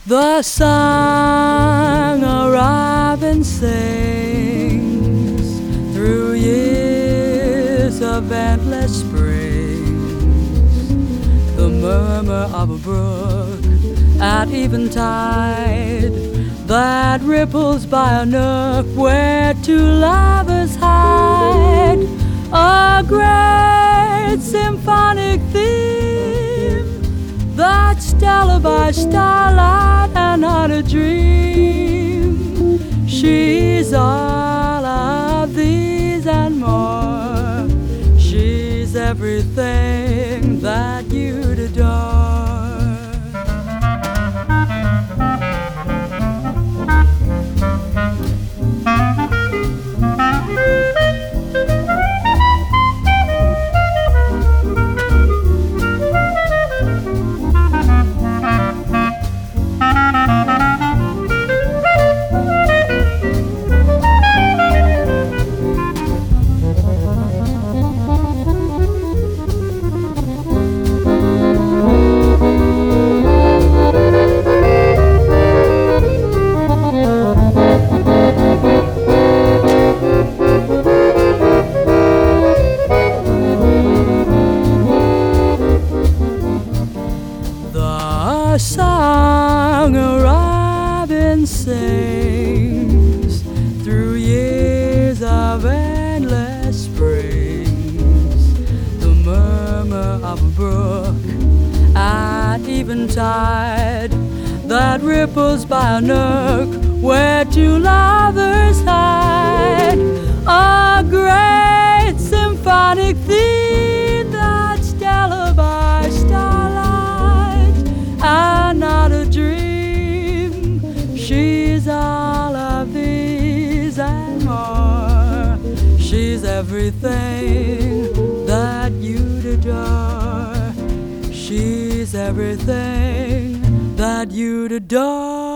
The song a robin sings through years of endless springs, the murmur of a brook at eventide that ripples by a nook where two lovers hide, a great symphonic theme that's stellar by starlight and not a dream. She's all of these and more. She's everything that you'd adore. The song a robin sings through years of endless springs, the murmur of a brook at eventide that ripples by a nook where two lovers hide, a great symphonic theme that's stellar by starlight and not a dream. She's all of these and more. She's everything that you'd adore. She's everything that you'd adore.